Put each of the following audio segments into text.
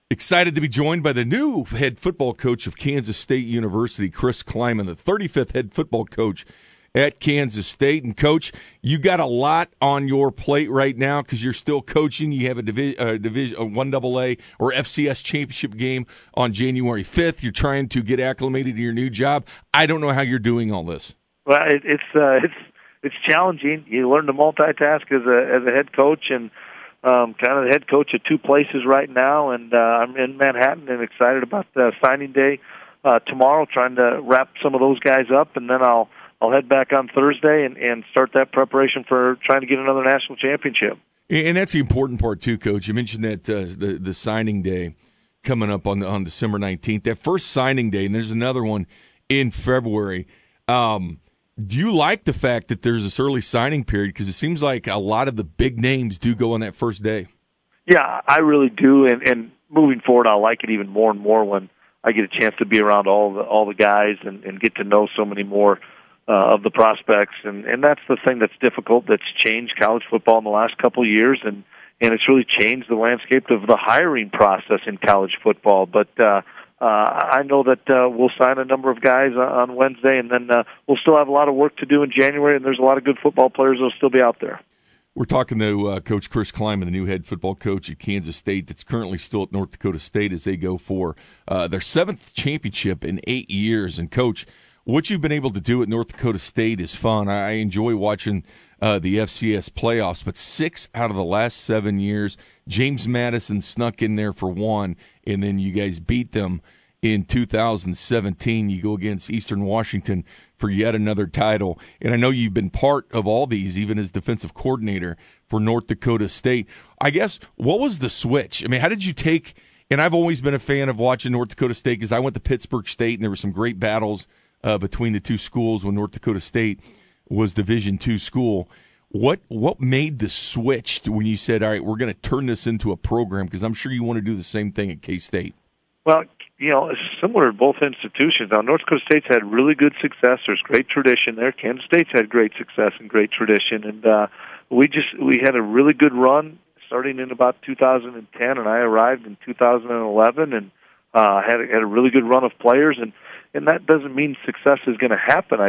Excited to be joined by the new head football coach of Kansas State University, Chris Klieman, the 35th head football coach at Kansas State. And, Coach, you got a lot on your plate right now because you're still coaching. You have a 1AA or FCS championship game on January 5th. You're trying to get acclimated to your new job. I don't know how you're doing all this. Well, it's challenging. You learn to multitask as a head coach, and kind of the head coach at two places right now, and I'm in Manhattan and excited about signing day tomorrow, trying to wrap some of those guys up, and then I'll head back on Thursday and start that preparation for trying to get another national championship. And that's the important part too, Coach. You mentioned that the signing day coming up on December 19th. That first signing day, and there's another one in February. Do you like the fact that there's this early signing period? Because it seems like a lot of the big names do go on that first day. Yeah, I really do. And moving forward, I'll like it even more and more when I get a chance to be around all the guys and get to know so many more of the prospects. And that's the thing that's difficult, that's changed college football in the last couple of years. And it's really changed the landscape of the hiring process in college football. But I know that we'll sign a number of guys on Wednesday, and then we'll still have a lot of work to do in January, and there's a lot of good football players that will still be out there. We're talking to Coach Chris Klieman, the new head football coach at Kansas State that's currently still at North Dakota State as they go for their 7th championship in 8 years. And, Coach, what you've been able to do at North Dakota State is fun. I enjoy watching the FCS playoffs, but 6 out of the last 7 years, James Madison snuck in there for one, and then you guys beat them in 2017. You go against Eastern Washington for yet another title. And I know you've been part of all these, even as defensive coordinator for North Dakota State. I guess, what was the switch? I mean, how did you take – and I've always been a fan of watching North Dakota State because I went to Pittsburgh State, and there were some great battles between the two schools when North Dakota State was Division II school. What made the switch to when you said, all right, we're going to turn this into a program? Because I'm sure you want to do the same thing at K-State. Well, it's similar to both institutions. Now, North Dakota State's had really good success. There's great tradition there. Kansas State's had great success and great tradition. And we had a really good run starting in about 2010, and I arrived in 2011 and had a really good run of players. And that doesn't mean success is going to happen.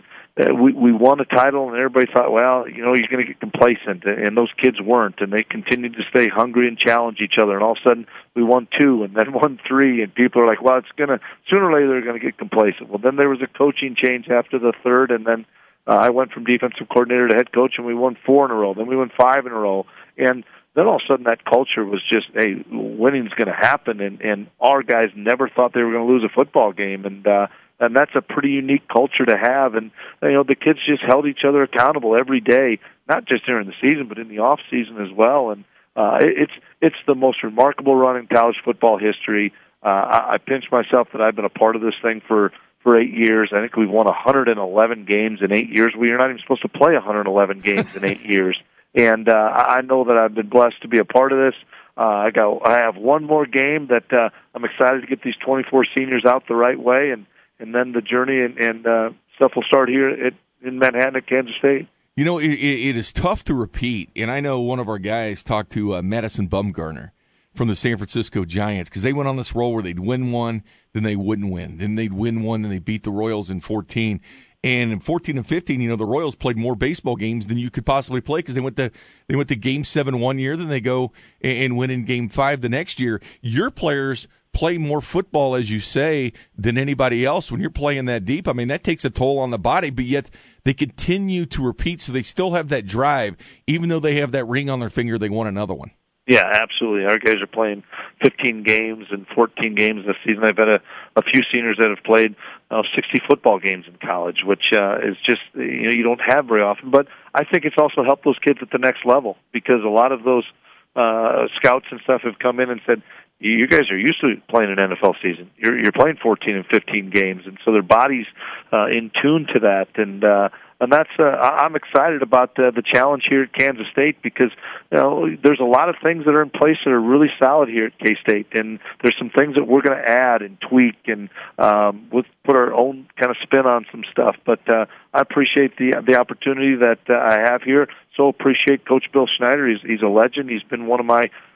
We won a title, and everybody thought, well, you're going to get complacent, and those kids weren't, and they continued to stay hungry and challenge each other. And all of a sudden, we won 2, and then won 3, and people are like, well, sooner or later they're going to get complacent. Well, then there was a coaching change after the 3rd, and then I went from defensive coordinator to head coach, and we won 4 in a row. Then we won 5 in a row, and then all of a sudden that culture was just, hey, winning's going to happen, and our guys never thought they were going to lose a football game, and that's a pretty unique culture to have. And the kids just held each other accountable every day, not just during the season, but in the off season as well. And it's the most remarkable run in college football history. I pinch myself that I've been a part of this thing for 8 years. I think we've won 111 games in 8 years. We are not even supposed to play 111 games in 8 years. And I know that I've been blessed to be a part of this. I have one more game that I'm excited to get these 24 seniors out the right way, and then the journey and stuff will start here in Manhattan at Kansas State. It is tough to repeat, and I know one of our guys talked to Madison Bumgarner from the San Francisco Giants because they went on this roll where they'd win one, then they wouldn't win. Then they'd win one, then they beat the Royals in 14. And in 14 and 15, the Royals played more baseball games than you could possibly play because they went to Game 7 one year, then they go and win in Game 5 the next year. Your players play more football, as you say, than anybody else when you're playing that deep. I mean, that takes a toll on the body, but yet they continue to repeat, so they still have that drive. Even though they have that ring on their finger, they want another one. Yeah, absolutely. Our guys are playing 15 games and 14 games this season. I've had a few seniors that have played 60 football games in college, which is just, you don't have very often. But I think it's also helped those kids at the next level because a lot of those scouts and stuff have come in and said, you guys are used to playing an NFL season. You're playing 14 and 15 games, and so their body's in tune to that. And that's I'm excited about the challenge here at Kansas State because there's a lot of things that are in place that are really solid here at K-State, and there's some things that we're going to add and tweak and we'll put our own kind of spin on some stuff. But I appreciate the opportunity that I have here. So appreciate Coach Bill Schneider. He's a legend. He's been one of my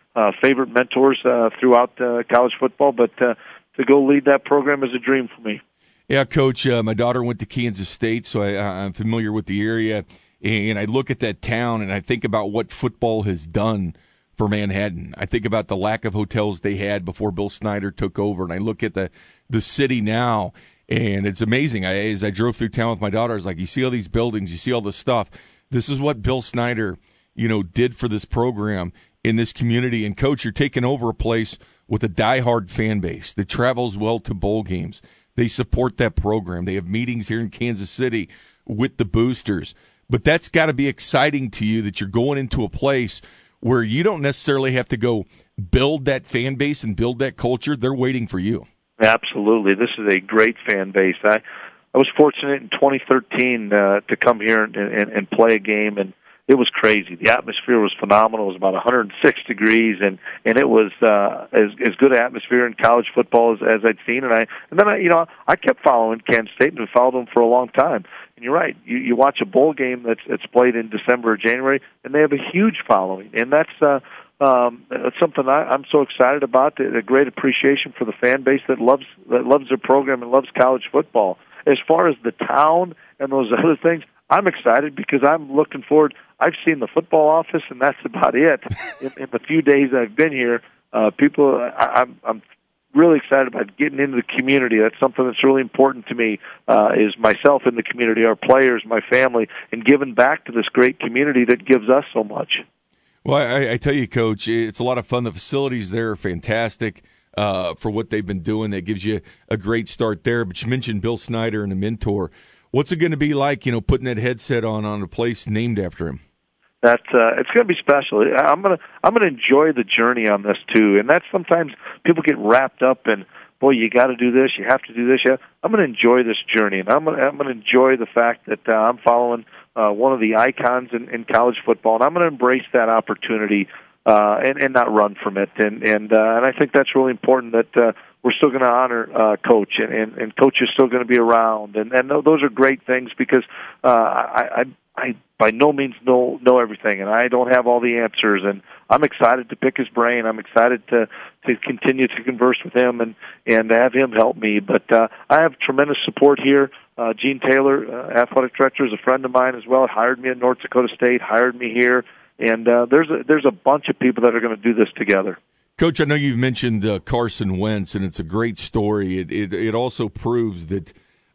favorite mentors throughout college football. But to go lead that program is a dream for me. Yeah, Coach, my daughter went to Kansas State, so I'm familiar with the area. And I look at that town, and I think about what football has done for Manhattan. I think about the lack of hotels they had before Bill Snyder took over, and I look at the city now, and it's amazing. As I drove through town with my daughter, I was like, you see all these buildings, you see all this stuff. This is what Bill Snyder, did for this program in this community. And, Coach, you're taking over a place with a diehard fan base that travels well to bowl games. They support that program. They have meetings here in Kansas City with the boosters. But that's got to be exciting to you that you're going into a place where you don't necessarily have to go build that fan base and build that culture. They're waiting for you. Absolutely. This is a great fan base. I was fortunate in 2013 to come here and play a game, and it was crazy. The atmosphere was phenomenal. It was about 106 degrees, and it was as good an atmosphere in college football as I'd seen. And then I kept following Kansas State and followed them for a long time. And you're right. You watch a bowl game that's played in December or January, and they have a huge following, and that's something I'm so excited about. A great appreciation for the fan base that loves their program and loves college football. As far as the town and those other things, I'm excited because I'm looking forward. I've seen the football office, and that's about it. In the few days I've been here, I'm really excited about getting into the community. That's something that's really important to me, is myself in the community, our players, my family, and giving back to this great community that gives us so much. Well, I tell you, Coach, it's a lot of fun. The facilities there are fantastic for what they've been doing. That gives you a great start there. But you mentioned Bill Snyder and a mentor. What's it going to be like, putting that headset on a place named after him? It's going to be special. I'm going to enjoy the journey on this too. And that's sometimes people get wrapped up in, boy, you got to do this, you have to do this. I'm going to enjoy this journey, and I'm going to enjoy the fact that I'm following one of the icons in college football, and I'm going to embrace that opportunity and not run from it. And I think that's really important that we're still going to honor Coach, and Coach is still going to be around, and those are great things because I by no means know everything, and I don't have all the answers, and I'm excited to pick his brain. I'm excited to continue to converse with him and have him help me. But I have tremendous support here. Gene Taylor, athletic director, is a friend of mine as well. Hired me at North Dakota State, hired me here, and there's a bunch of people that are going to do this together. Coach, I know you've mentioned Carson Wentz, and it's a great story. It also proves that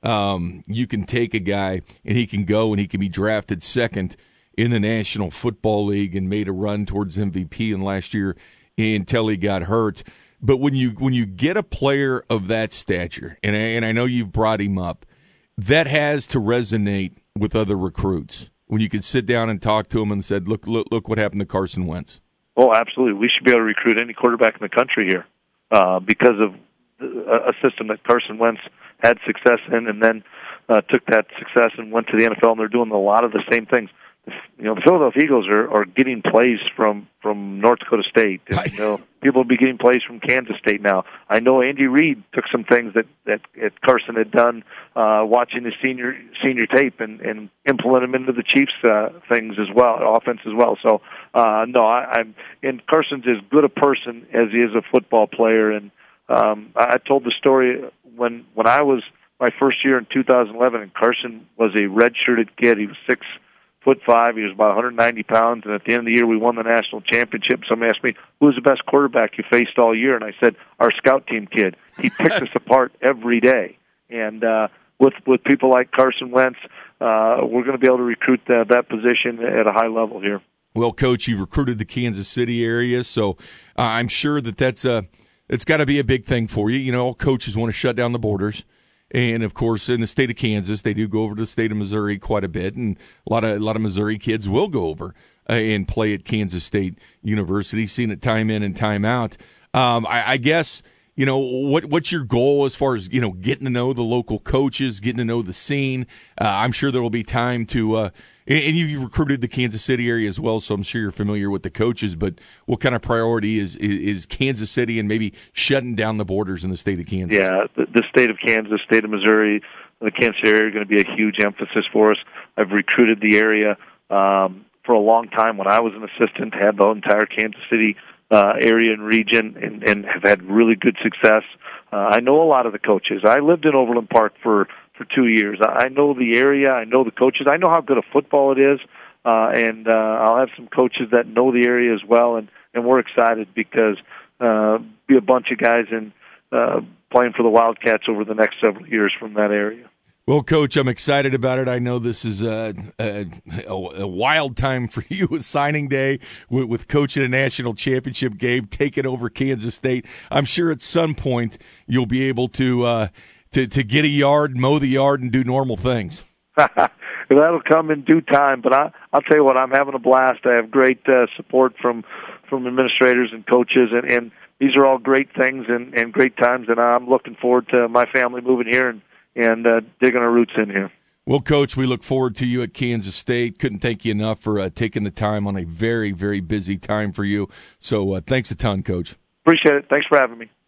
you can take a guy and he can go and he can be drafted second in the National Football League and made a run towards MVP in last year until he got hurt. But when you get a player of that stature, and I know you've brought him up, that has to resonate with other recruits. When you can sit down and talk to him and said, look what happened to Carson Wentz. Oh, absolutely. We should be able to recruit any quarterback in the country here because of a system that Carson Wentz had success in, and then took that success and went to the NFL, and they're doing a lot of the same things. The Philadelphia Eagles are getting plays from North Dakota State. And, people will be getting plays from Kansas State now. I know Andy Reid took some things that Carson had done, watching his senior tape, and implement them into the Chiefs things as well, offense as well. So and Carson's as good a person as he is a football player. And I told the story when I was my first year in 2011, and Carson was a redshirted kid. He was 6'5". He was about 190 pounds, and at the end of the year, we won the national championship. Somebody asked me, "Who was the best quarterback you faced all year?" And I said, "Our scout team kid. He picked us apart every day." And with people like Carson Wentz, we're going to be able to recruit that position at a high level here. Well, Coach, you've recruited the Kansas City area, so I'm sure that's it's got to be a big thing for you. All coaches want to shut down the borders. And, of course, in the state of Kansas, they do go over to the state of Missouri quite a bit, and a lot of Missouri kids will go over and play at Kansas State University, seen it time in and time out. I guess, what's your goal as far as, getting to know the local coaches, getting to know the scene? I'm sure there will be time to and you recruited the Kansas City area as well, so I'm sure you're familiar with the coaches, but what kind of priority is Kansas City and maybe shutting down the borders in the state of Kansas? Yeah, the state of Kansas, state of Missouri, the Kansas area are going to be a huge emphasis for us. I've recruited the area for a long time. When I was an assistant, had the entire Kansas City area and region, and have had really good success. I know a lot of the coaches. I lived in Overland Park for 2 years. I know the area. I know the coaches. I know how good a football it is, and I'll have some coaches that know the area as well, and we're excited because be a bunch of guys in playing for the Wildcats over the next several years from that area. Well, Coach, I'm excited about it. I know this is a wild time for you with signing day, with coaching a national championship game, taking over Kansas State. I'm sure at some point you'll be able to get a yard, mow the yard, and do normal things. That'll come in due time, but I'll tell you what, I'm having a blast. I have great support from administrators and coaches, and these are all great things and great times, and I'm looking forward to my family moving here and digging our roots in here. Well, Coach, we look forward to you at Kansas State. Couldn't thank you enough for taking the time on a very, very busy time for you. So thanks a ton, Coach. Appreciate it. Thanks for having me.